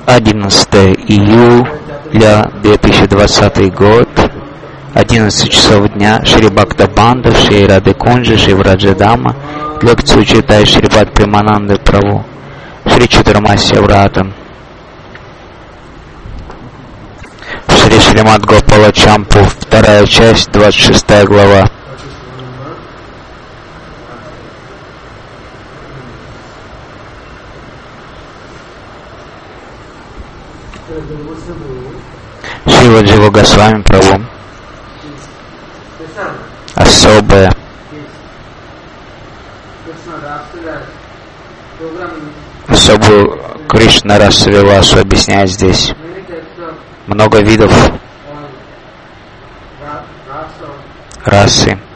11 июля 2020 год, 11 часов дня, Шри Бхактабандха, Шри Радhe Кунджи, Шри Враджадама, лекцию читает Шри Бхакти Премананда Прабhu, Шри Чатурмасья Врата. Шри Шримад Гопала Чампу, 2 часть, 26 глава. Шрила Джива Госвами Прабhu. Особое. Особую Кришна Расавиласу объясняет здесь. Много видов расы.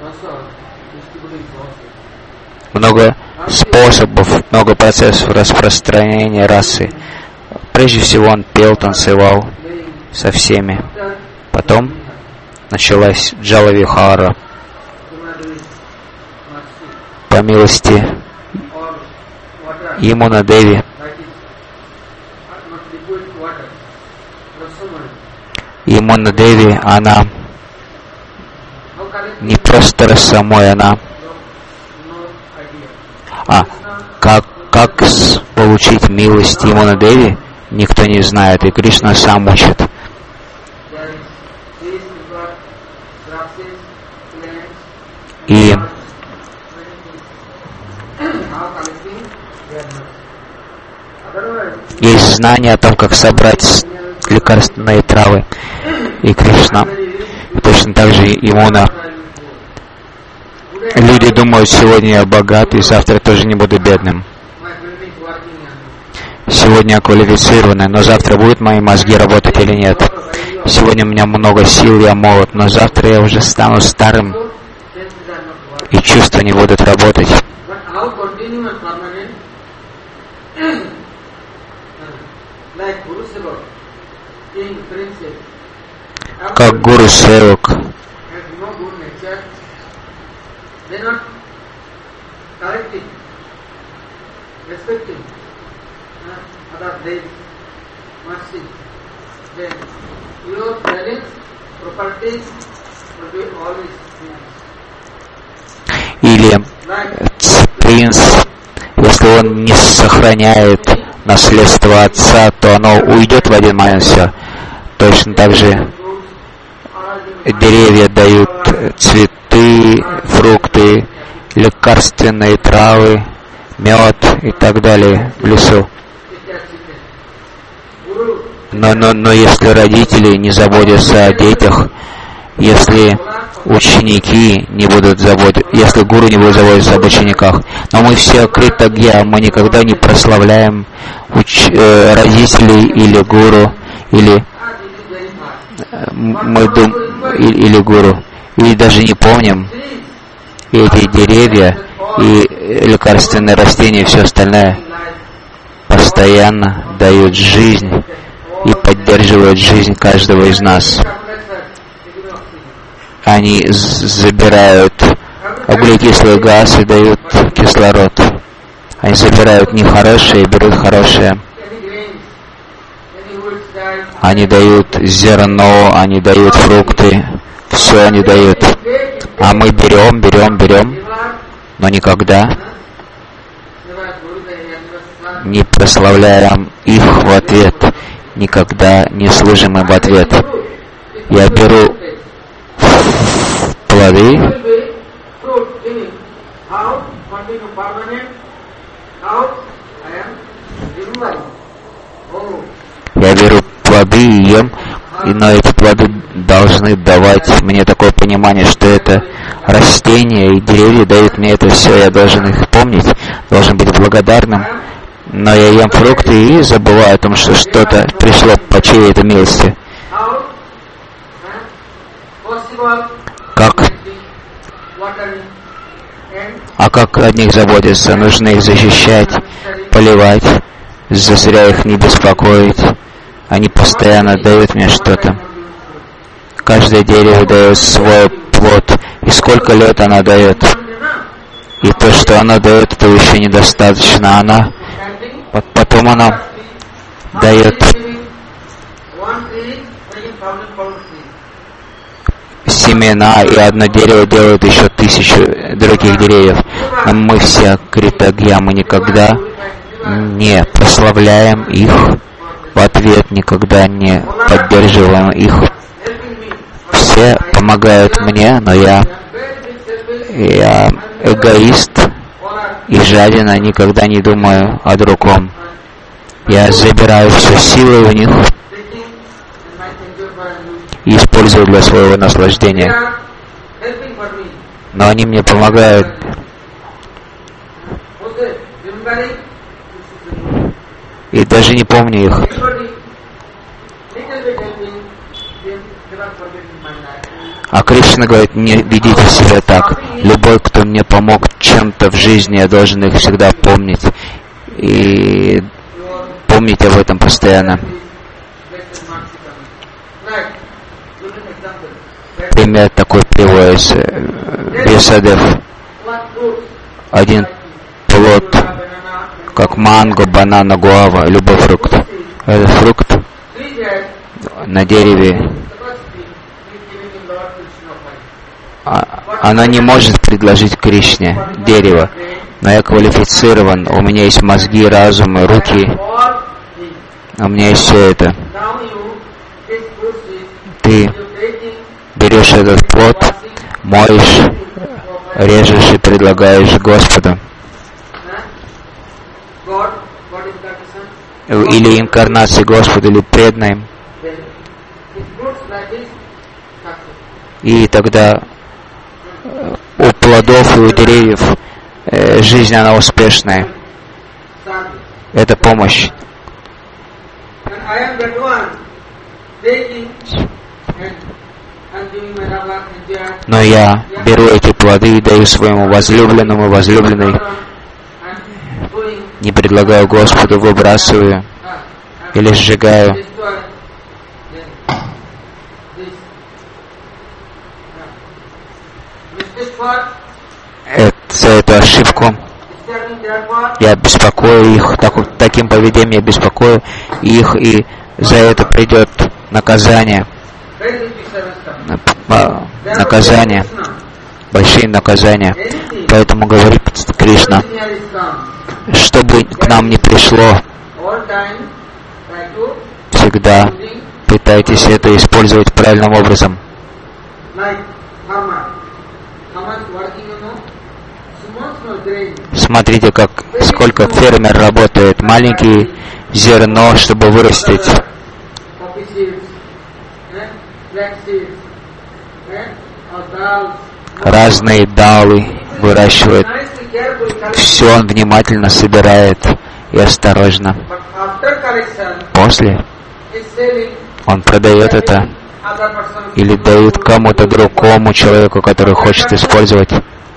Много способов, много процессов распространения расы. Прежде всего он пел, танцевал со всеми. Потом началась Джала-вихара. По милости Ямуна Деви. Ямуна Деви, она не просто росомой, она... Как получить милость Ямуна Деви, никто не знает, и Кришна сам учит. И есть знание о том, как собрать лекарственные травы. И Кришна, точно так же Ямуна. Люди думают, сегодня я богатый, завтра тоже не буду бедным. Сегодня я квалифицированный, но завтра будут мои мозги работать или нет. Сегодня у меня много сил, я молод, но завтра я уже стану старым, и чувства не будут работать. Как гуру севак, или принц, если он не сохраняет наследство отца, то оно уйдет в один момент все. Точно так же деревья дают цветы, фрукты, лекарственные травы, мед и так далее в лесу. Но если родители не заботятся о детях, если ученики не будут заботиться, если гуру не будет заботиться об учениках, но мы все критагья, мы никогда не прославляем родителей или гуру, или или гуру, или даже не помним. И эти деревья, и лекарственные растения, и все остальное постоянно дают жизнь и поддерживают жизнь каждого из нас. Они забирают углекислый газ и дают кислород. Они забирают нехорошее и берут хорошее. Они дают зерно, они дают фрукты, все они дают. А мы берем, но никогда не прославляем их в ответ, никогда не служим им в ответ. Я беру плоды, и ем, но эти плоды должны давать мне такое понимание, что это растения и деревья дают мне это все, я должен их помнить, должен быть благодарным. Но я ем фрукты и забываю о том, что что-то пришло по чьей-то милости. Как о них заботиться? Нужно их защищать, поливать, зря их не беспокоить. Они постоянно дают мне что-то. Каждое дерево дает свой плод. И сколько лет она дает. И то, что она дает, этого еще недостаточно. Потом она дает семена, и одно дерево делает еще 1000 других деревьев. Но мы все Критагья, мы никогда не прославляем их в ответ, никогда не поддерживаем их. Все помогают мне, но я эгоист и жадина, никогда не думаю о другом. Я забираю все силы у них и использую для своего наслаждения. Но они мне помогают. И даже не помню их. А Кришна говорит, не ведите себя так. Любой, кто мне помог чем-то в жизни, я должен их всегда помнить. И помнить об этом постоянно. Пример такой приводится. Бесадев. Один плод, как манго, банана, гуава, любой фрукт. Этот фрукт на дереве, она не может предложить Кришне дерево. Но я квалифицирован, у меня есть мозги, разум и руки. У меня есть все это. Ты берешь этот плод, моешь, режешь и предлагаешь Господу. Или инкарнации Господа, или преданным. И тогда у плодов и у деревьев жизнь, она успешная. Это помощь. Но я беру эти плоды и даю своему возлюбленному, возлюбленной. Не предлагаю Господу, выбрасываю или сжигаю. За эту ошибку я беспокою их, таким поведением я беспокою их, и за это придет наказание. Наказание, большие наказания. Поэтому говорит Кришна, чтобы к нам не пришло, всегда пытайтесь это использовать правильным образом. Смотрите, сколько фермер работает. Маленькое зерно, чтобы вырастить. Разные далы выращивает. Все он внимательно собирает и осторожно. После он продает это или дает кому-то другому человеку, который хочет использовать.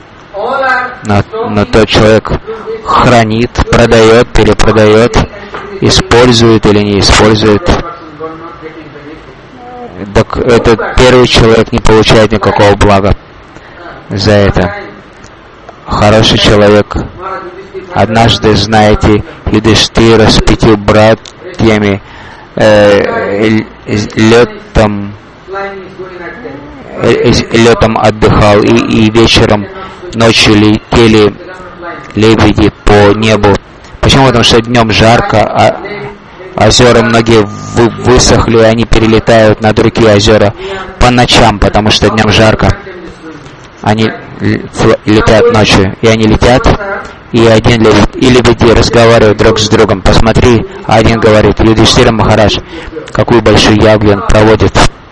Но тот человек хранит, продает, перепродает, использует или не использует. Так этот первый человек не получает никакого блага за это. Хороший человек. Однажды, знаете, Юдхиштира с 5 братьями летом отдыхал, и вечером, ночью летели лебеди по небу. Почему? Потому что днем жарко, а озера многие высохли, и они перелетают на другие озера по ночам, потому что днем жарко. Они летят ночью, и они летят, и один лебедь, и лебеди разговаривают друг с другом. Посмотри, один говорит: Юдхиштира Махарадж, какую большую ягу он проводит.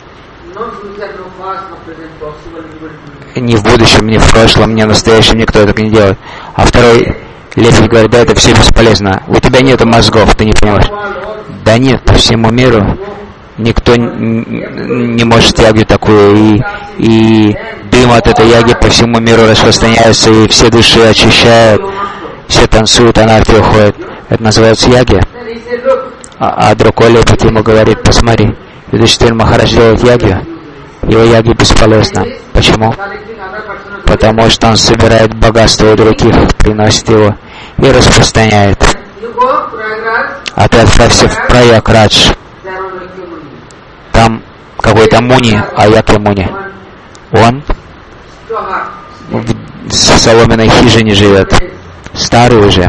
Ни в будущем, ни в прошлом, ни в настоящем никто так не делает. А второй лебедь говорит: да, это все бесполезно. У тебя нет мозгов, ты не понимаешь. Да нет, по всему миру никто не может ягу такую, и дым от этой яги по всему миру распространяется, и все души очищают, все танцуют, анархия уходит. Это называется яги. А другой лебедь ему говорит: посмотри, Юдхиштира Махарадж делает яги, его яги бесполезно. Почему? Потому что он собирает богатство у других, приносит его и распространяет. А ты отправься в Праяградж. Там какой-то Муни, Аякья Муни. Он в соломенной хижине живет. Старый уже.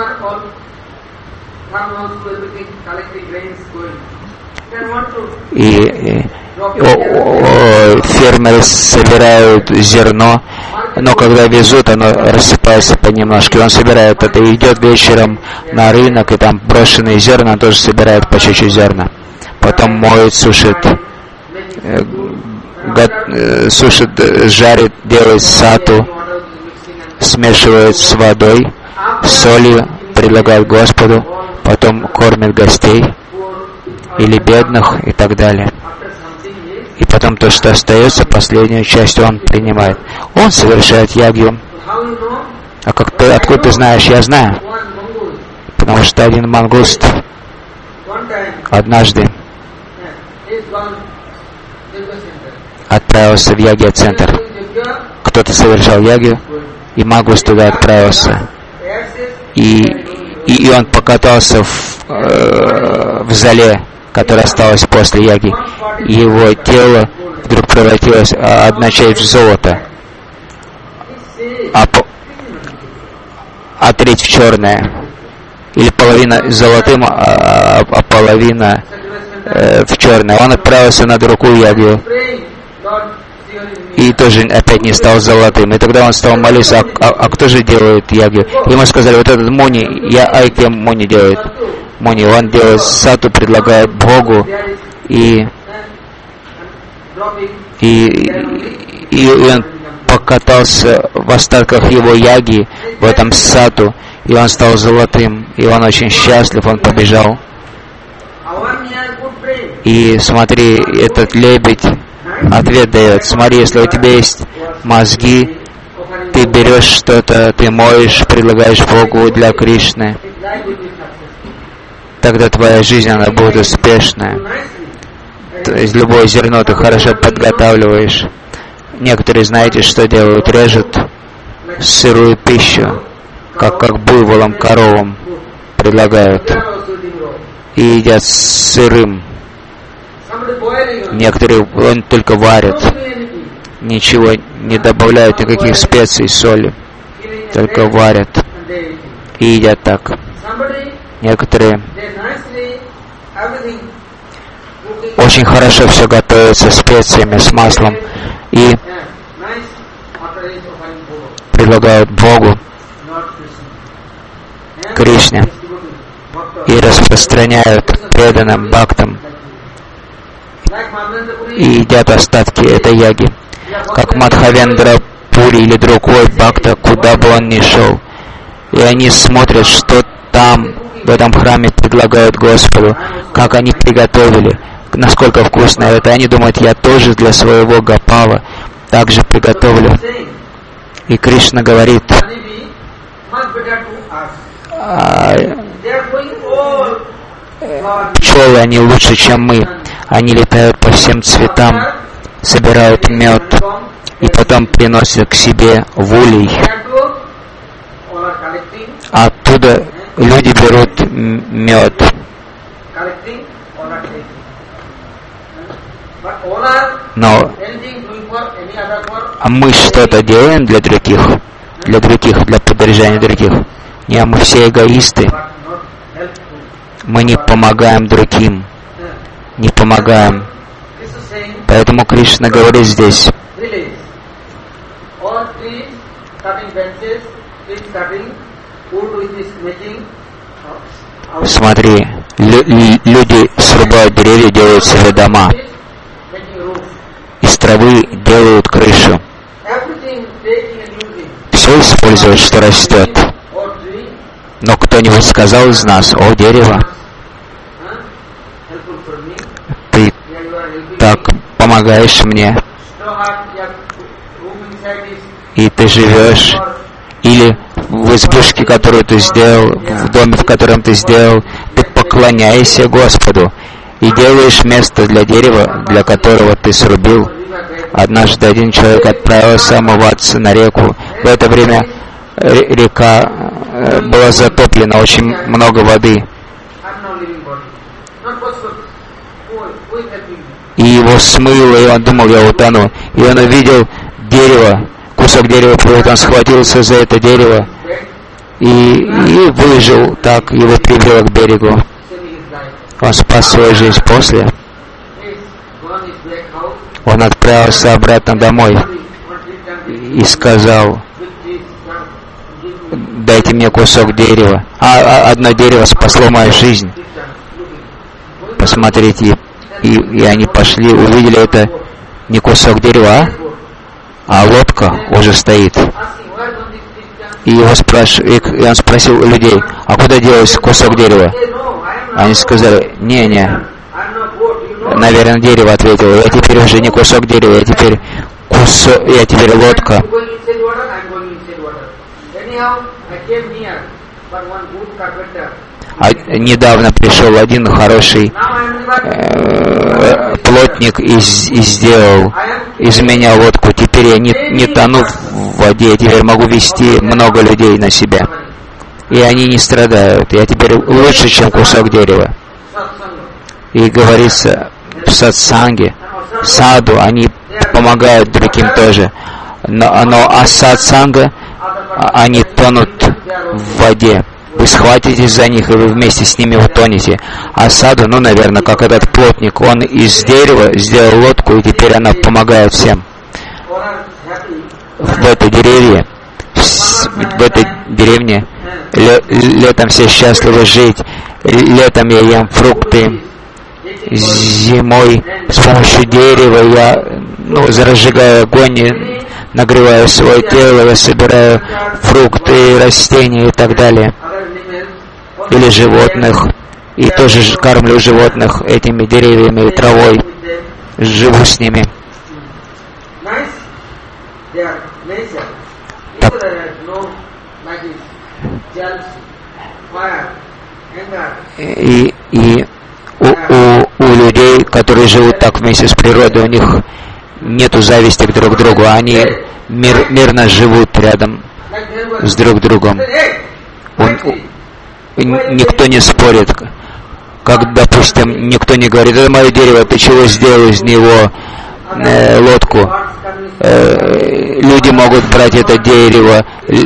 И фермеры собирают зерно, но когда везут, оно рассыпается понемножку. И он собирает это и идет вечером на рынок, и там брошенные зерна, он тоже собирает по чуть-чуть зерна. Потом моет, сушит, жарит, делает сату, смешивает с водой, солью, предлагает Господу, потом кормит гостей или бедных и так далее. И потом то, что остается, последнюю часть он принимает. Он совершает ягью. А как ты, откуда ты знаешь? Я знаю. Потому что один мангуст однажды отправился в ягья-центр. Кто-то совершал ягью, и мангуст туда отправился. И он покатался в зале, которое осталось после яги. Его тело вдруг превратилось одна часть в золото, а треть в черное. Или половина золотым, а половина в черное. Он отправился на другую ягью и тоже опять не стал золотым. И тогда он стал молиться, а кто же делает ягью? Ему сказали, вот этот Муни, Аякья Муни делает. Муни, он делает сату, предлагает Богу, и он покатался в остатках его яги, в этом сату, и он стал золотым, и он очень счастлив, он побежал. И смотри, этот лебедь ответ дает. Смотри, если у тебя есть мозги, ты берешь что-то, ты моешь, предлагаешь Богу для Кришны, тогда твоя жизнь, она будет успешная. То есть любое зерно ты хорошо подготавливаешь. Некоторые, знаете, что делают? Режут сырую пищу, как буйволам, коровам предлагают, и едят сырым. Некоторые он только варят, ничего не добавляют, никаких специй, соли, только варят и едят так. Некоторые очень хорошо все готовится специями, с маслом, и предлагают Богу, Кришне, и распространяют преданным бхактам, и едят остатки этой яги. Как Мадхавендра Пури или другой бхакта, куда бы он ни шел, и они смотрят, что там, в этом храме предлагают Господу, как они приготовили, насколько вкусно это. Они думают, я тоже для своего Гопала также приготовлю. И Кришна говорит, пчелы, они лучше, чем мы. Они летают по всем цветам, собирают мед и потом приносят к себе в улей. Оттуда люди берут мед. Но мы что-то делаем для других, для поддержания других. Не, мы все эгоисты. Мы не помогаем другим, не помогаем. Поэтому Кришна говорит здесь, смотри, люди срубают деревья, делают себе дома. Из травы делают крышу. Все используют, что растет. Но кто-нибудь сказал из нас, о, дерево, ты так помогаешь мне, и ты живешь, или в избушке, которую ты сделал, в доме, в котором ты сделал, ты поклоняешься Господу и делаешь место для дерева, для которого ты срубил. Однажды один человек отправился омываться на реку. В это время река было затоплено, очень много воды. И его смыло, и он думал, я утону. И он увидел дерево, кусок дерева, он схватился за это дерево и выжил так, его привело к берегу. Он спас свою жизнь после. Он отправился обратно домой и сказал: дайте мне кусок дерева. Одно дерево спасло мою жизнь. Посмотрите, и они пошли, увидели это не кусок дерева, а лодка уже стоит. И он спросил людей: а куда делся кусок дерева? Они сказали: не, наверное, дерево ответило. Я теперь уже не кусок дерева, я теперь лодка. Недавно пришел один хороший плотник и сделал из меня лодку. Теперь я не тону в воде, я теперь могу вести много людей на себя. И они не страдают. Я теперь лучше, чем кусок дерева. И говорится в сатсанге, саду, они помогают другим тоже. Но сатсанга, они тонут в воде. Вы схватитесь за них, и вы вместе с ними утонете. А саду, наверное, как этот плотник, он из дерева сделал лодку, и теперь она помогает всем. В этой деревне летом все счастливы жить. Летом я ем фрукты. Зимой с помощью дерева я разжигаю огонь, нагреваю свое тело, я собираю фрукты, растения и так далее. Или животных. И тоже кормлю животных этими деревьями и травой. Живу с ними. И у людей, которые живут так вместе с природой, у них нету зависти друг к другу. Они мирно живут рядом с друг другом. Никто не спорит. Как, допустим, никто не говорит: это мое дерево, ты чего сделал из него лодку? Люди могут брать это дерево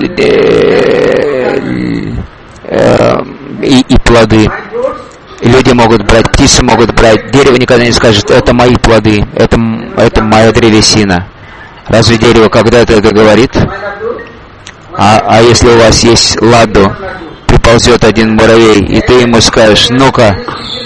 и плоды. Люди могут брать, птицы могут брать. Дерево никогда не скажет: это мои плоды, это моя древесина. Разве дерево когда-то это говорит? А если у вас есть ладу, приползет один муравей, и ты ему скажешь: ну-ка,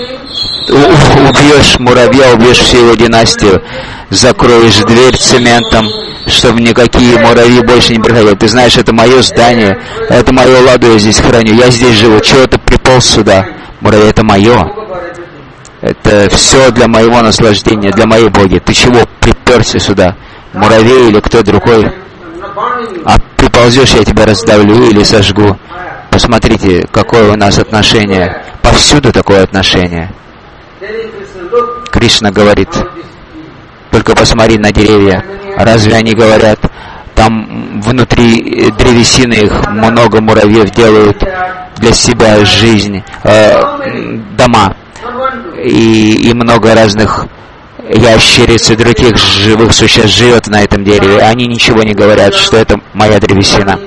убьешь муравья, убьешь всю его династию, закроешь дверь цементом, чтобы никакие муравьи больше не приходили. Ты знаешь, это мое здание, это мою ладу я здесь храню, я здесь живу, чего ты приполз сюда? Муравей, это мое. Это все для моего наслаждения, для моей боги. Ты чего приперся сюда? Муравей или кто другой? А приползешь, я тебя раздавлю или сожгу. Посмотрите, какое у нас отношение. Повсюду такое отношение. Кришна говорит: только посмотри на деревья. Разве они говорят, там внутри древесины их много муравьев делают для себя жизнь, дома. И много разных ящериц и других живых существ живет на этом дереве. Они ничего не говорят, что это моя древесина.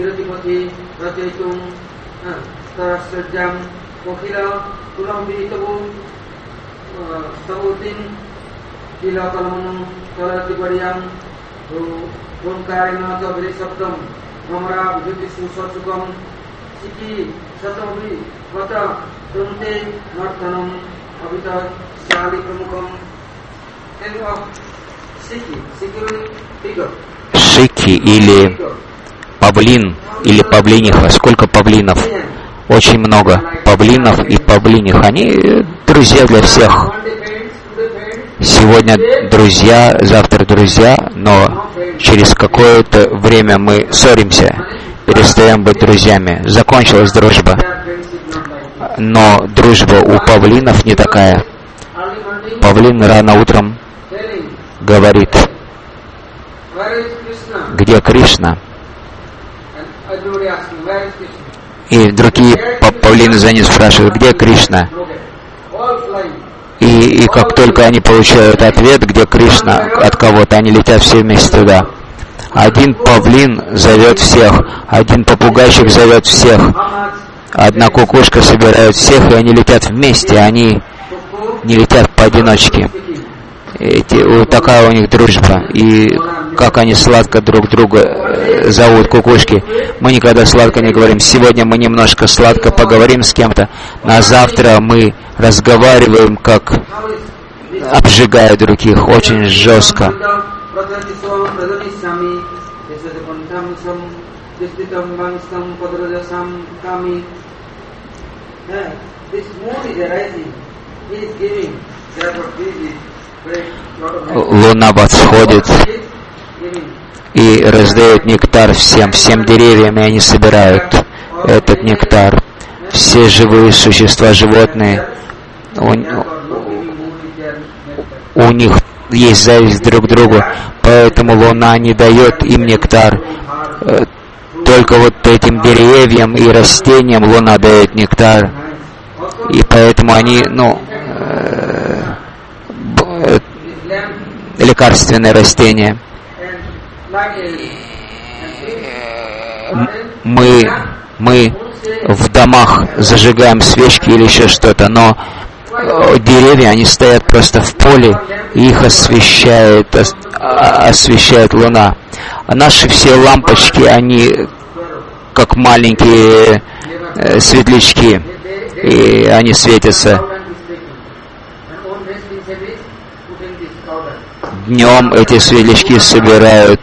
Шики или павлин, или павлиниха. Сколько павлинов? Очень много павлинов и павлиних. Они друзья для всех. Сегодня друзья, завтра друзья, но через какое-то время мы ссоримся, перестаем быть друзьями. Закончилась дружба. Но дружба у павлинов не такая. Павлин рано утром говорит: где Кришна? И другие павлины за ним спрашивают, где Кришна? И как только они получают ответ, где Кришна от кого-то, они летят все вместе туда. Один павлин зовет всех, один попугайчик зовет всех, одна кукушка собирает всех, и они летят вместе, они не летят поодиночке. Такая у них дружба. И как они сладко друг друга зовут, кукушки. Мы никогда сладко не говорим. Сегодня мы немножко сладко поговорим с кем-то, а завтра мы разговариваем, как обжигая других, очень жестко. Луна восходит и раздает нектар всем деревьям, и они собирают этот нектар. Все живые существа, животные, у них есть зависть друг к другу, поэтому Луна не дает им нектар. Только вот этим деревьям и растениям Луна дает нектар. И поэтому они, лекарственные растения. Мы в домах зажигаем свечки или еще что-то, но деревья, они стоят просто в поле, и их освещает Луна. А наши все лампочки, они как маленькие светлячки, и они светятся. Днем эти светлячки собирают.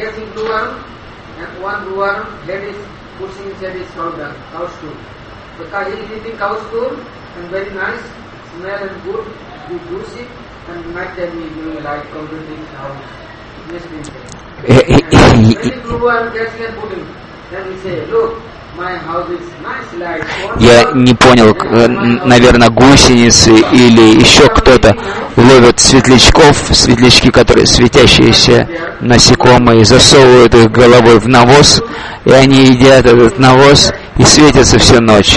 Я не понял, наверное, гусеницы или еще кто-то ловят светлячки, которые светящиеся насекомые, засовывают их головой в навоз, и они едят этот навоз и светятся всю ночь.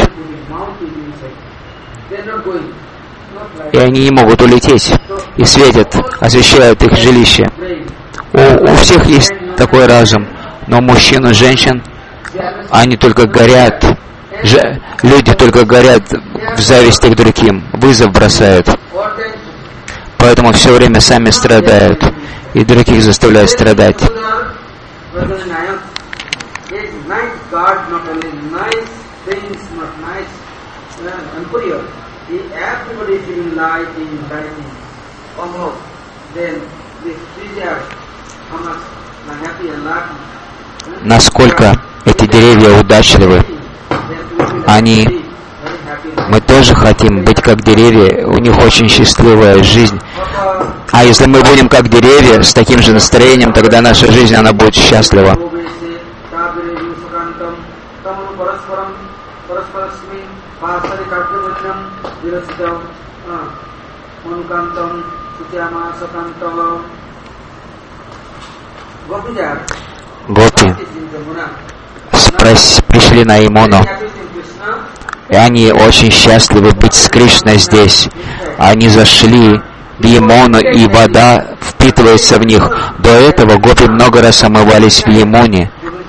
И они не могут улететь, и светят, освещают их жилище. У всех есть такой разум, но мужчин и женщин, они только горят, люди только горят в зависти к другим, вызов бросают. Поэтому все время сами страдают, и других заставляют страдать. Насколько эти деревья удачливы, мы тоже хотим быть как деревья, у них очень счастливая жизнь. А если мы будем как деревья, с таким же настроением, тогда наша жизнь, она будет счастлива. Гопи пришли на Ямуну, и они очень счастливы быть с Кришной здесь. Они зашли в Ямуну, и вода впитывается в них. До этого гопи много раз омывались в Ямуне.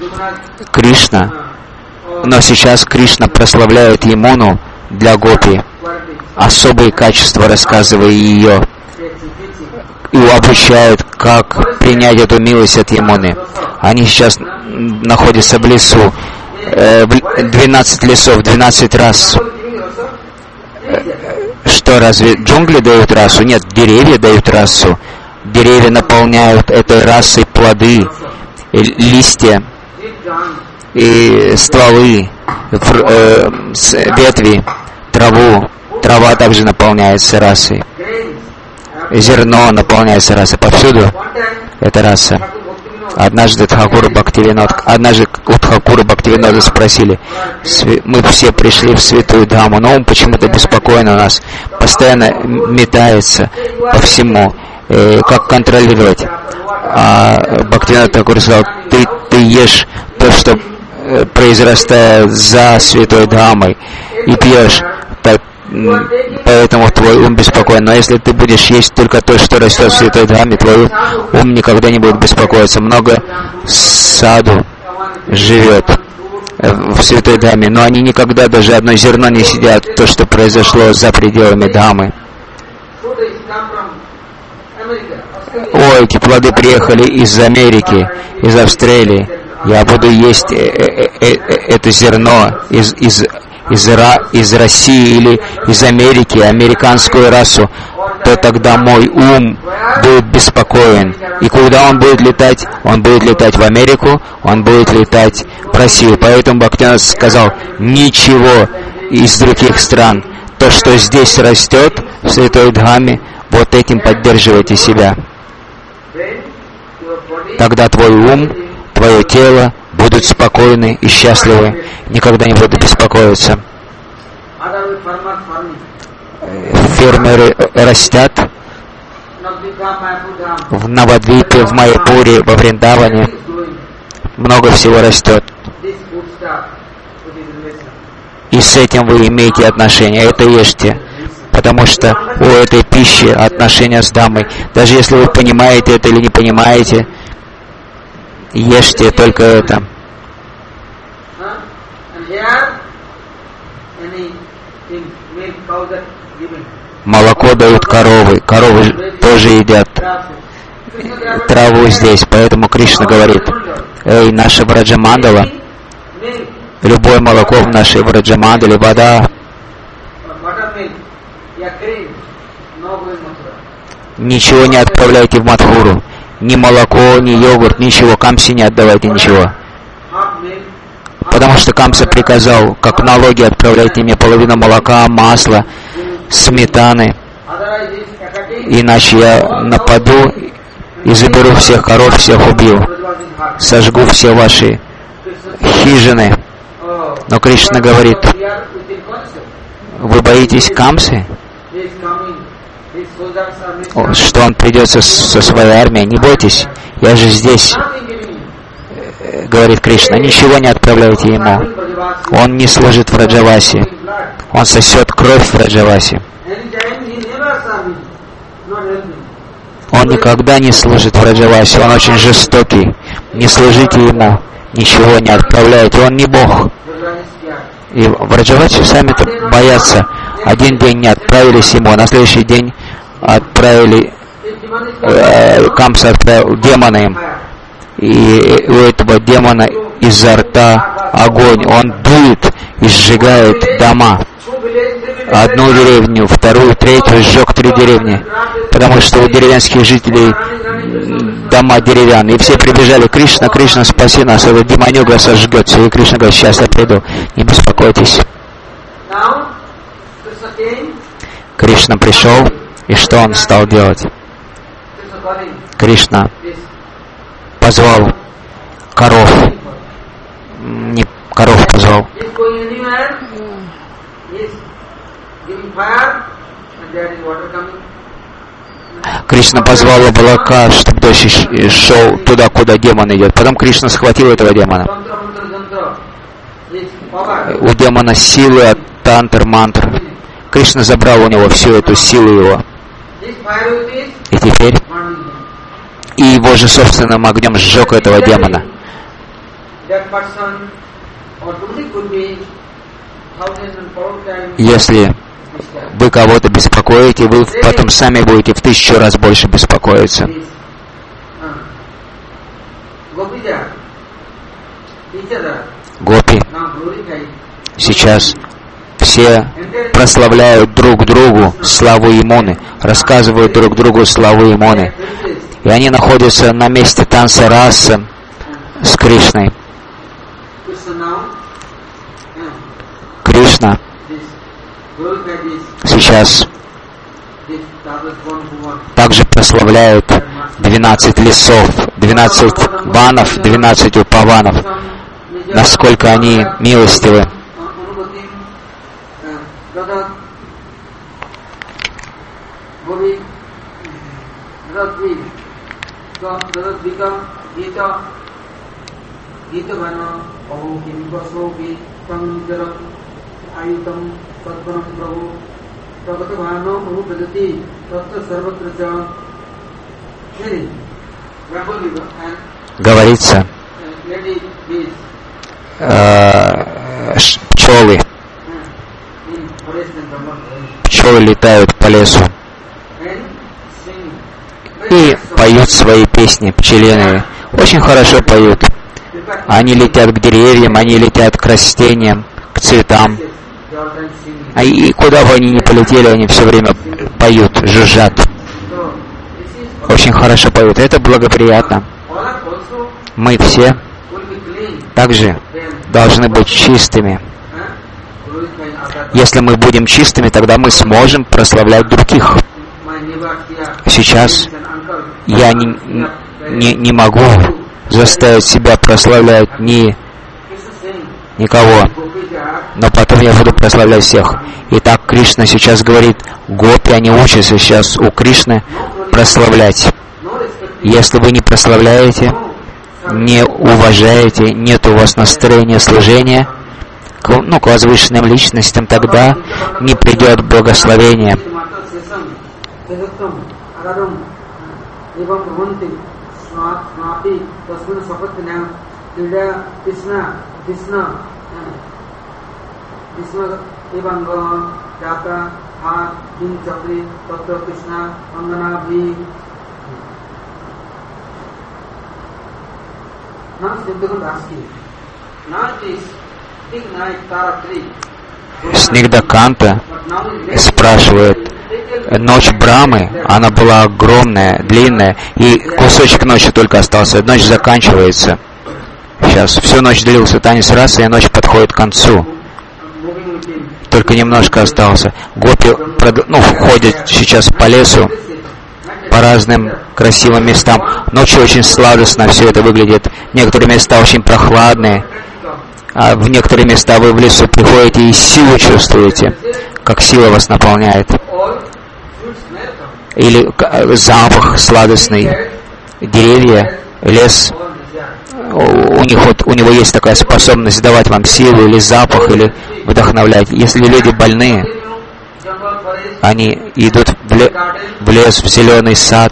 Но сейчас Кришна прославляет Ямуну для гопи, особые качества рассказывая ее, и обучает, как принять эту милость от Ямуны. Они сейчас находятся в лесу, 12 лесов, 12 рас. Что, разве джунгли дают расу? Нет, деревья дают расу. Деревья наполняют этой расой плоды, листья, и стволы, ветви, траву. Трава также наполняется расой. Зерно наполняется расой. Повсюду эта раса. Однажды у Тхакура Бхактивинода спросили: мы все пришли в святую Дхаму, но он почему-то беспокоен у нас, постоянно метается по всему, как контролировать. А Бхактивинода Тхакур сказал: ты ешь то, что произрастает за Святой Дхамой и пьешь, поэтому твой ум беспокоен. Но если ты будешь есть только то, что растет в Святой Дхаме, твой ум никогда не будет беспокоиться. Много саду живет в Святой Дхаме, но они никогда даже одно зерно не сидят, то, что произошло за пределами Дхамы. О, эти плоды приехали из Америки, из Австралии. Я буду есть это зерно из России или из Америки, американскую расу, то тогда мой ум будет беспокоен. И куда он будет летать? Он будет летать в Америку, он будет летать в Россию. Поэтому Бхактивинод сказал, ничего из других стран. То, что здесь растет в Святой Дхаме, вот этим поддерживайте себя. Тогда твой ум, твое тело будут спокойны и счастливы, никогда не будут беспокоиться. Фермеры растят в Навадвипе, в Майяпуре, во Вриндаване. Много всего растет. И с этим вы имеете отношение. Это ешьте. Потому что у этой пищи отношения с Дхаммой. Даже если вы понимаете это или не понимаете, ешьте только это. Молоко дают коровы. Коровы тоже едят траву здесь. Поэтому Кришна говорит, эй, наша Враджамандала, любое молоко в нашей Враджамандале, вода, ничего не отправляйте в Мадхуру. Ни молоко, ни йогурт, ничего. Камсе не отдавайте ничего. Потому что Камса приказал, как налоги отправляйте мне половину молока, масла, сметаны. Иначе я нападу и заберу всех коров, всех убью. Сожгу все ваши хижины. Но Кришна говорит, вы боитесь Камсы? Что он придет со своей армией? Не бойтесь, я же здесь. Говорит Кришна, ничего не отправляйте ему. Он не служит в Раджавасе. Он сосет кровь в Раджавасе. Он никогда не служит в Раджавасе. Он очень жестокий. Не служите ему. Ничего не отправляйте. Он не Бог. И в Раджавасе сами-то боятся. Один день не отправились ему, а на следующий день отправили, Камса отправил демона им. И у этого демона изо рта огонь. Он дует и сжигает дома. Одну деревню, вторую, третью, сжег 3 деревни. Потому что у деревенских жителей дома деревянные. И все прибежали, Кришна, Кришна, спаси нас, этот демонюга сожгет все. И Кришна говорит, сейчас я приду, не беспокойтесь. Кришна пришел, и что он стал делать? Кришна позвал коров. Не коров позвал. Кришна позвал облака, чтобы дождь шел туда, куда демон идет. Потом Кришна схватил этого демона. У демона силы от тантр-мантр. Кришна забрал у него всю эту силу его. И теперь и его же собственным огнем сжег этого демона. Если вы кого-то беспокоите, вы потом сами будете в 1000 раз больше беспокоиться. Гопи сейчас все прославляют друг другу славу Ямуны, рассказывают друг другу славу Ямуны. И они находятся на месте танца раса с Кришной. Кришна сейчас также прославляет 12 лесов, 12 ванов, 12 упаванов, насколько они милостивы. Говорится, пчелы летают по лесу и поют свои песни пчелиные. Очень хорошо поют. Они летят к деревьям, они летят к растениям, к цветам. И куда бы они ни полетели, они все время поют, жужжат. Очень хорошо поют. Это благоприятно. Мы все также должны быть чистыми. Если мы будем чистыми, тогда мы сможем прославлять других. Сейчас я не могу заставить себя прославлять никого, но потом я буду прославлять всех. Итак, Кришна сейчас говорит, гопи, они учатся сейчас у Кришны прославлять. Если вы не прославляете, не уважаете, нет у вас настроения служения к возвышенным личностям, тогда не придет благословение. Снегдаканта спрашивает, ночь Брамы, она была огромная, длинная, и кусочек ночи только остался, ночь заканчивается. Сейчас всю ночь длился танец расы, и ночь подходит к концу. Только немножко остался. Гопи ходят сейчас по лесу, по разным красивым местам. Ночью очень сладостно все это выглядит. Некоторые места очень прохладные, а в некоторые места вы в лесу приходите и силу чувствуете, как сила вас наполняет. Или запах сладостный. Деревья, лес, у него есть такая способность давать вам силу, или запах, или вдохновлять. Если люди больные, они идут в лес, в зеленый сад,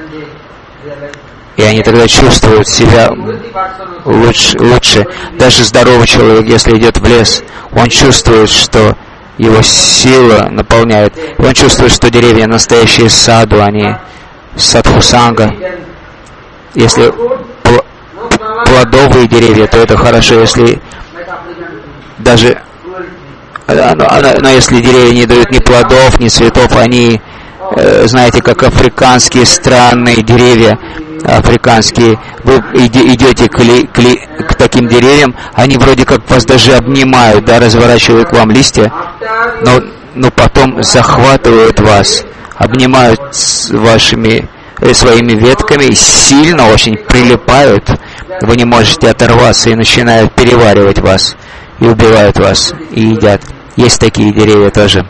и они тогда чувствуют себя лучше. Даже здоровый человек, если идет в лес, он чувствует, что его сила наполняет. И он чувствует, что деревья настоящие саду, они садхусанга. Если плодовые деревья, то это хорошо. Если даже... Но если деревья не дают ни плодов, ни цветов, они, знаете, как африканские странные деревья, африканские, вы идете к таким деревьям, они вроде как вас даже обнимают, да, разворачивают к вам листья, но потом захватывают вас, обнимают своими ветками, сильно очень прилипают, вы не можете оторваться и начинают переваривать вас, и убивают вас, и едят. Есть такие деревья тоже.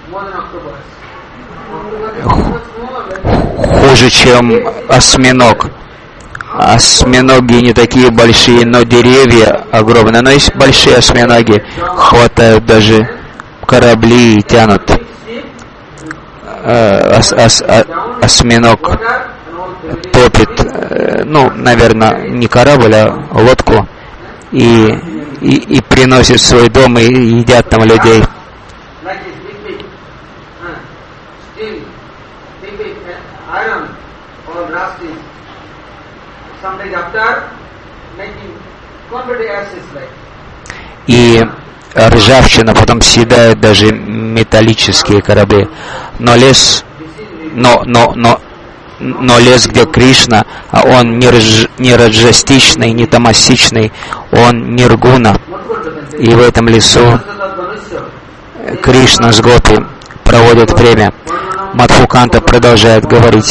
Хуже, чем осьминог. Осьминоги не такие большие, но деревья огромные. Но есть большие осьминоги, хватают даже корабли и тянут. Осьминог топит, наверное, не корабль, а лодку, и приносит в свой дом, и едят там людей. И ржавчина потом съедает даже металлические корабли. Но лес, где Кришна, он не раджастичный, не тамасичный, он ниргуна. И в этом лесу Кришна с гопи проводят время. Мадхуканта продолжает говорить.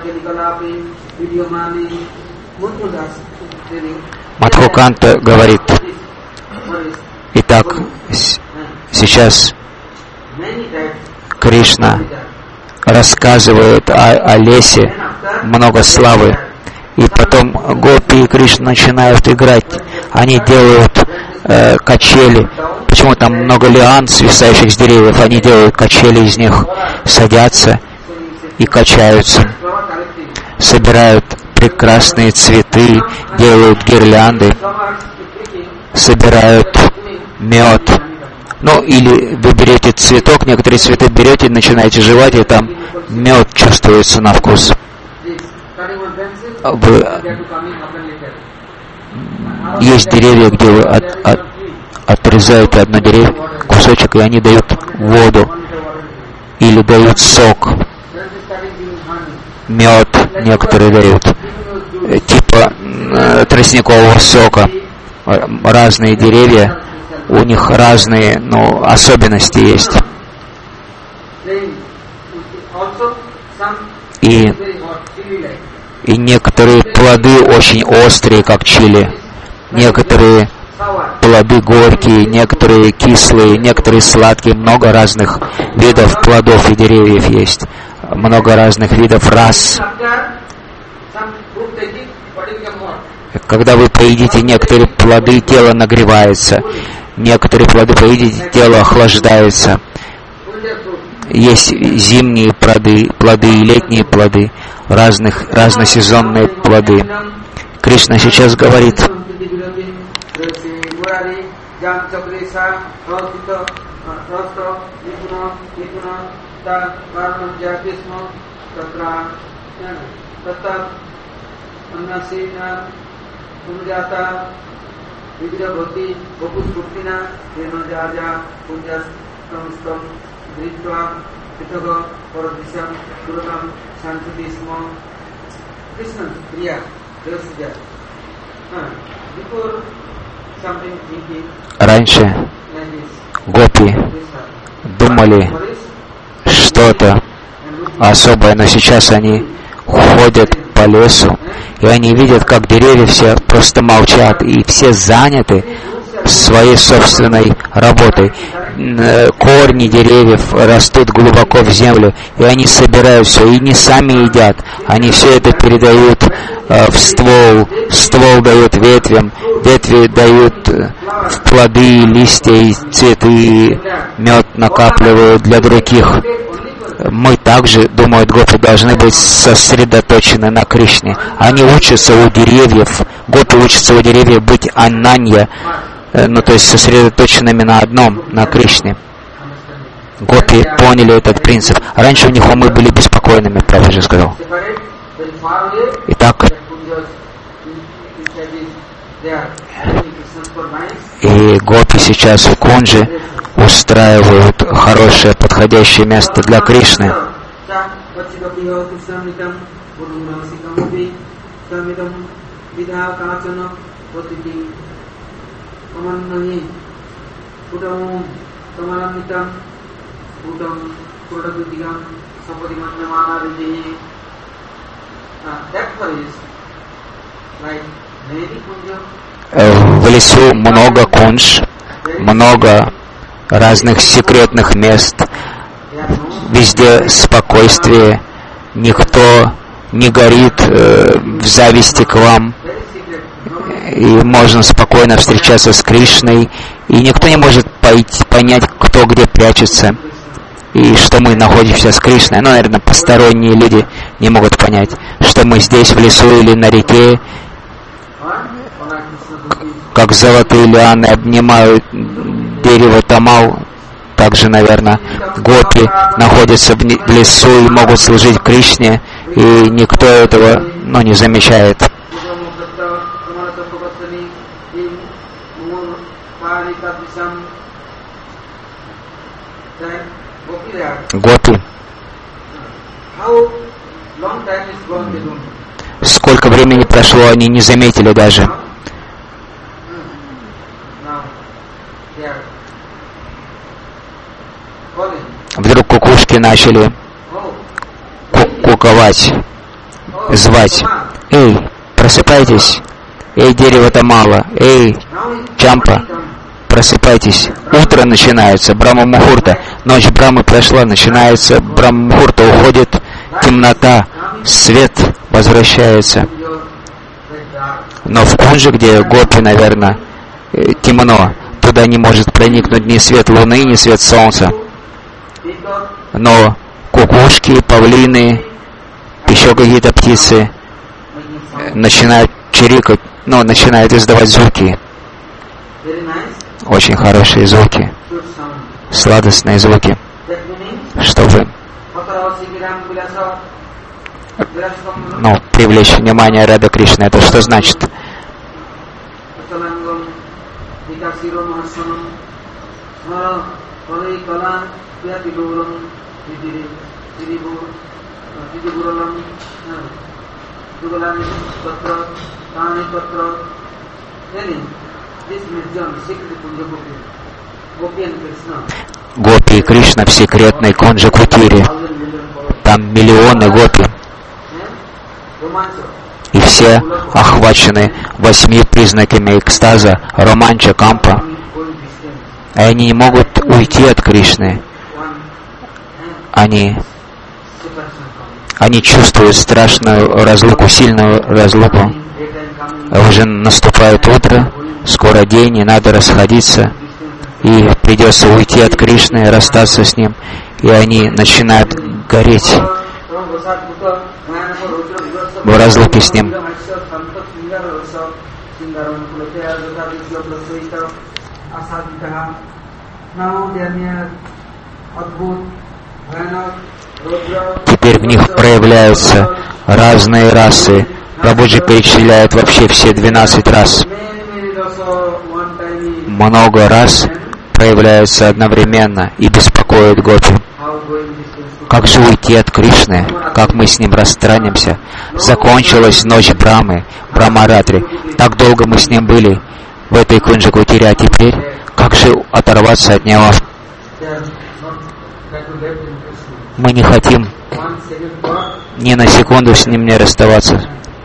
Мадхуканта говорит, итак, сейчас Кришна рассказывает о лесе, много славы, и потом гопи и Кришна начинают играть. Они делают качели. Почему там много лиан, свисающих с деревьев? Они делают качели из них, садятся и качаются. Собирают прекрасные цветы, делают гирлянды, собирают мед. Ну, или вы берете цветок, некоторые цветы берете, начинаете жевать, и там мед чувствуется на вкус. Есть деревья, где вы отрезаете одно деревья, кусочек, и они дают воду, или дают сок, мед некоторые дают, типа тростникового сока. Разные деревья, у них разные, особенности есть. И некоторые плоды очень острые, как чили. Некоторые плоды горькие, некоторые кислые, некоторые сладкие. Много разных видов плодов и деревьев есть. Много разных видов рас. Когда вы поедите некоторые плоды, тело нагревается. Некоторые плоды поедите, тело охлаждается. Есть зимние плоды и летние плоды, разносезонные плоды. Кришна сейчас говорит: раньше гопи думали что-то особое, но сейчас они ходят по лесу, и они видят, как деревья все просто молчат, и все заняты своей собственной работой. Корни деревьев растут глубоко в землю, и они собирают все, и не сами едят, они все это передают в ствол, ствол дает ветвям, ветви дают в плоды, листья, и цветы, и мед накапливают для других. Мы также, думают гопи, должны быть сосредоточены на Кришне. Они учатся у деревьев, гопи учатся у деревьев быть ананья, то есть сосредоточенными на одном, на Кришне. Гопи поняли этот принцип. Раньше у них умы были беспокойными, правда же сказал. Итак, и гопи сейчас в Кунджи устраивают хорошее, подходящее место для Кришны. В лесу много кундж, много разных секретных мест, везде спокойствие, никто не горит в зависти к вам, и можно спокойно встречаться с Кришной, и никто не может понять, кто где прячется, и что мы находимся с Кришной. Наверное, посторонние люди не могут понять, что мы здесь в лесу или на реке, как золотые лианы обнимают дерево Тамал. Также, наверное, гопи находятся в лесу и могут служить Кришне, и никто этого, не замечает. Гопи. Сколько времени прошло, они не заметили даже. Вдруг кукушки начали куковать, звать: «Эй, просыпайтесь! Эй, дерево Тамала! Эй, Чампа! Просыпайтесь! Утро начинается, Брахма Мухурта! Ночь Брамы прошла, начинается Брахма Мухурта, уходит темнота, свет возвращается». Но в Кунже, где гопи, наверное, темно, туда не может проникнуть ни свет луны, ни свет солнца. Но кукушки, павлины, еще какие-то птицы начинают чирикать, начинают издавать звуки. Очень хорошие звуки, сладостные звуки. Чтобы привлечь внимание Рада Кришны. Это что значит? Гопи и Кришна в секретной Кунджа Кутире. Там миллионы гопи. И все охвачены 8 признаками экстаза, романча, кампа. И они не могут уйти от Кришны. Они чувствуют страшную разлуку, сильную разлуку. Уже наступает утро, скоро день, и надо расходиться. И придется уйти от Кришны, расстаться с Ним. И они начинают гореть в разлуке с Ним. Теперь в них проявляются разные расы. Прабхуджи перечисляет вообще все 12 рас. Много рас проявляются одновременно и беспокоят гопи. Как же уйти от Кришны? Как мы с Ним расстанемся? Закончилась ночь Брамы, Брамаратри. Так долго мы с Ним были в этой Кунджа Кутире, а теперь как же оторваться от Него? Мы не хотим ни на секунду с Ним не расставаться.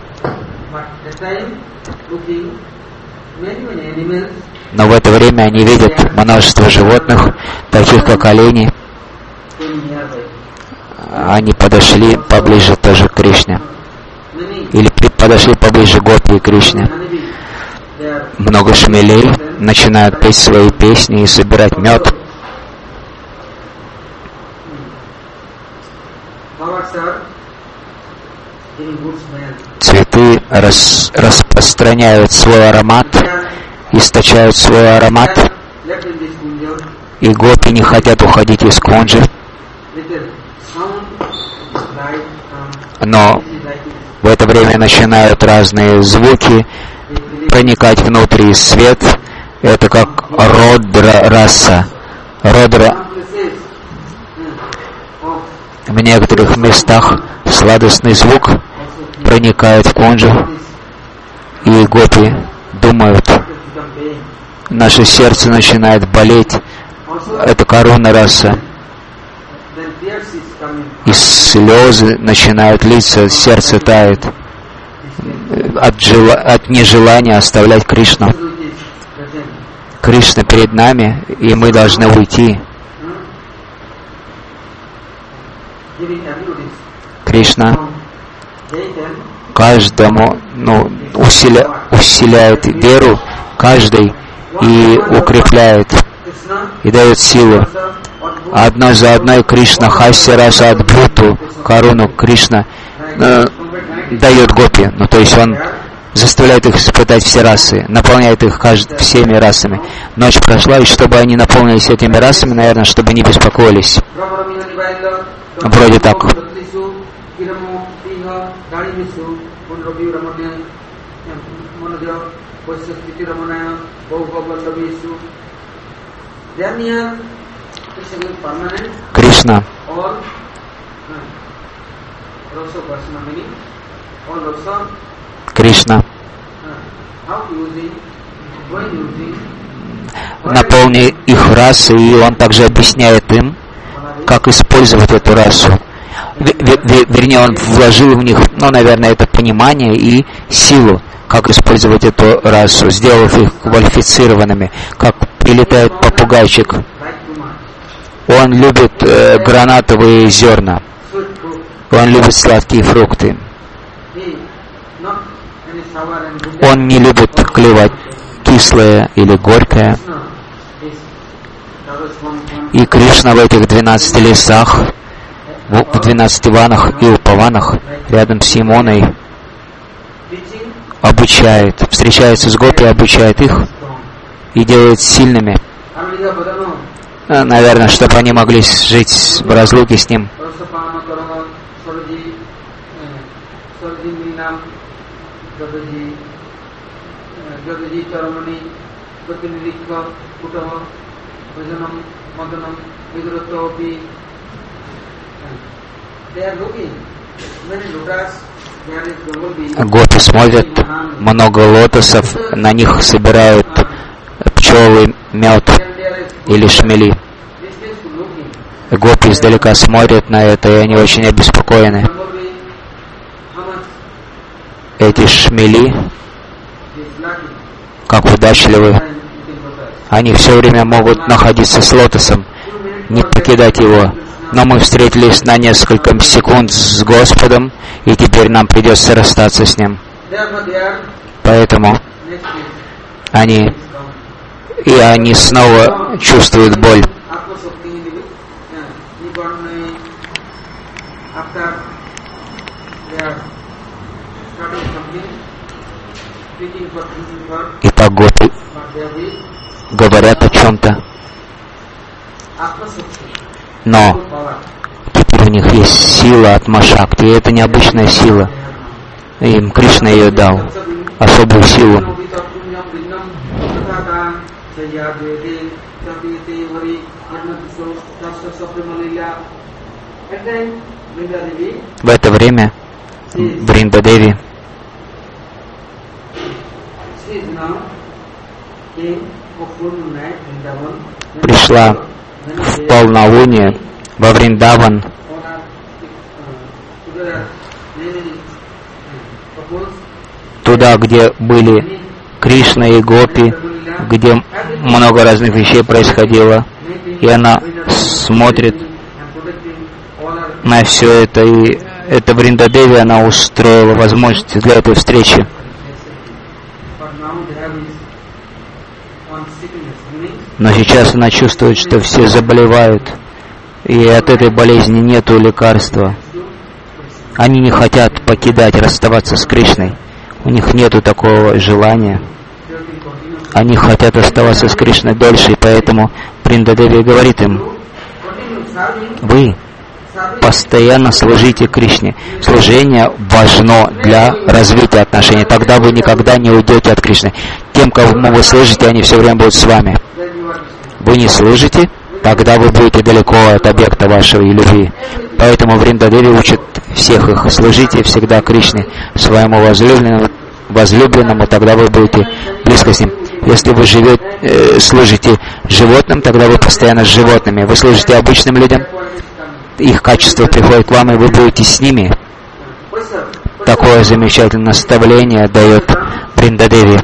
Но в это время они видят множество животных, таких как олени. Они подошли поближе тоже к Кришне. Или подошли поближе гопи и Кришне. Много шмелей начинают петь свои песни и собирать мед. Цветы распространяют свой аромат, источают свой аромат, и гопи не хотят уходить из Кунджи. Но в это время начинают разные звуки проникать внутрь, свет. Это как родра раса. Родра. В некоторых местах сладостный звук проникает в Кунджу, и гопи думают, наше сердце начинает болеть. Это корона раса. И слезы начинают литься, сердце тает от нежелания оставлять Кришну. Кришна перед нами, и мы должны уйти. Кришна каждому усиляет веру, каждый, и укрепляет, и дает силу. Одно за одной Кришна Хасья Раса Адбхуту, корону Кришна дает гопи. То есть Он заставляет их испытать все расы, наполняет их всеми расами. Ночь прошла, и чтобы они наполнились этими расами, наверное, чтобы не беспокоились. Вроде так. Кришна наполнил их расой, и Он также объясняет им, как использовать эту расу. Вернее, Он вложил в них, наверное, это понимание и силу, как использовать эту расу, сделав их квалифицированными, как прилетает попугайчик. Он любит гранатовые зерна. Он любит сладкие фрукты. Он не любит клевать кислое или горькое. И Кришна в этих 12 лесах, в 12 ванах и упаванах, рядом с Ямоной, обучает, встречается с гопи, обучает их и делает сильными. Наверное, чтобы они могли жить в разлуке с ним. Гопи смотрят, много лотосов, на них собирают пчелы, мед или шмели. Гопи издалека смотрят на это, и они очень обеспокоены. Эти шмели, как удачливы, они все время могут находиться с лотосом, не покидать его. Но мы встретились на несколько секунд с Господом, и теперь нам придется расстаться с Ним. Поэтому они снова чувствуют боль. Итак, гопи говорят о чем-то, но теперь у них есть сила от Машакти, и это необычная сила. Им Кришна ее дал, особую силу. В это время Вриндадеви пришла в полнолуние во Вриндаван, туда, где были Кришна и Гопи, где много разных вещей происходило, и она смотрит на все это, и это Вриндадеви, она устроила возможности для этой встречи. Но сейчас она чувствует, что все заболевают, и от этой болезни нету лекарства. Они не хотят покидать, расставаться с Кришной. У них нету такого желания. Они хотят оставаться с Кришной дольше, и поэтому Вриндадеви говорит им: вы постоянно служите Кришне. Служение важно для развития отношений. Тогда вы никогда не уйдете от Кришны. Тем, кому вы служите, они все время будут с вами. Вы не служите, тогда вы будете далеко от объекта вашей любви. Поэтому Вриндадеви учит всех их: служите всегда Кришне, своему возлюбленному, тогда вы будете близко с ним. Если вы служите животным, тогда вы постоянно с животными. Вы служите обычным людям, их качество приходит к вам, и вы будете с ними. Такое замечательное наставление дает Вриндадеви.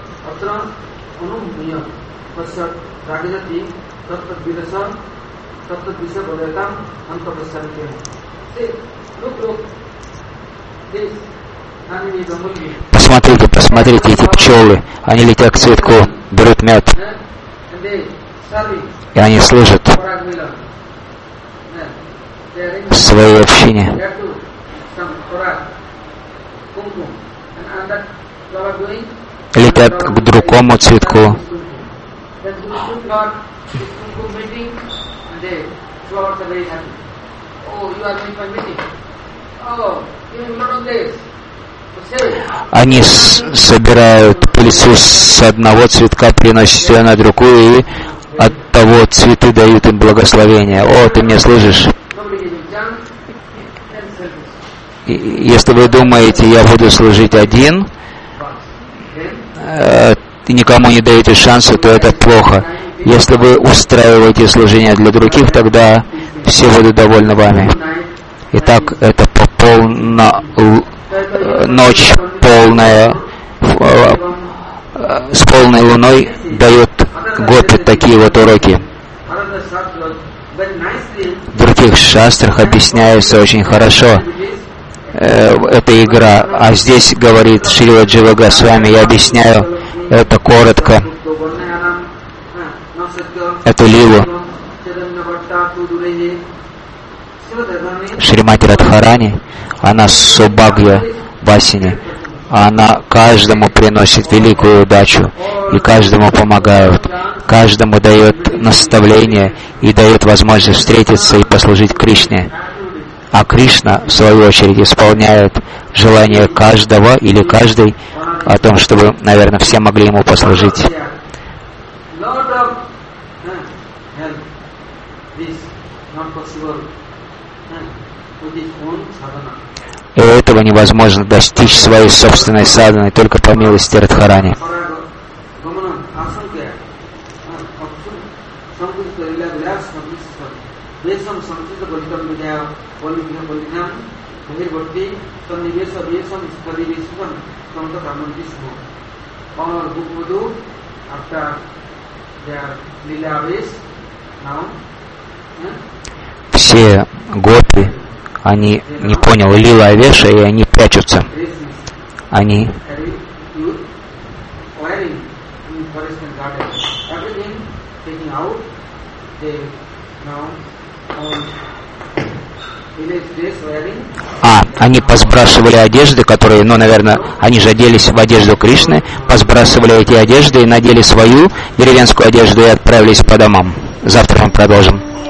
Посмотрите, эти пчелы, они летят к цветку, берут мед, и они служат в своей общине. Летят к другому цветку. Они собирают пыльцу с одного цветка, приносят ее на другую, и от того цветы дают им благословение. О, ты мне служишь. Если вы думаете, я буду служить один, и никому не даете шанса, то это плохо. Если вы устраиваете служение для других, тогда все будут довольны вами. Итак, это ночь полная, с полной луной дает Гопи такие вот уроки. В других шастрах объясняется очень хорошо. это игра. А здесь говорит Шрила Джива Госвами, я объясняю это коротко, эту лилу. Шримати Радхарани, она Субхагья Басини, она каждому приносит великую удачу и каждому помогает, каждому дает наставление и дает возможность встретиться и послужить Кришне. А Кришна, в свою очередь, исполняет желание каждого или каждой о том, чтобы, наверное, все могли ему послужить. И этого невозможно достичь своей собственной садханой только по милости Радхарани. Все гопи, они не поняли Лила Авеша, и они прячутся. Они они посбрасывали одежды, которые, наверное, они же оделись в одежду Кришны, посбрасывали эти одежды и надели свою деревенскую одежду и отправились по домам. Завтра мы продолжим.